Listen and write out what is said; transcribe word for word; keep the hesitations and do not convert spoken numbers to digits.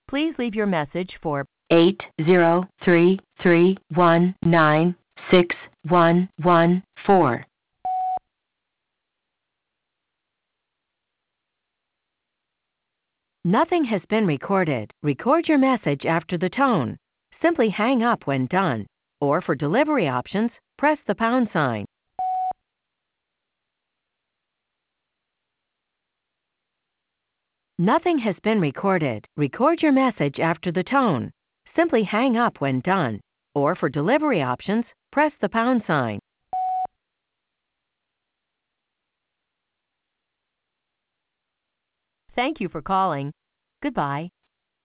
Please leave your message for eight zero three three one nine six one one four. Nothing has been recorded. Record your message after the tone. Simply hang up when done. Or for delivery options, press the pound sign. Nothing has been recorded. Record your message after the tone. Simply hang up when done. Or for delivery options, press the pound sign. Thank you for calling. Goodbye.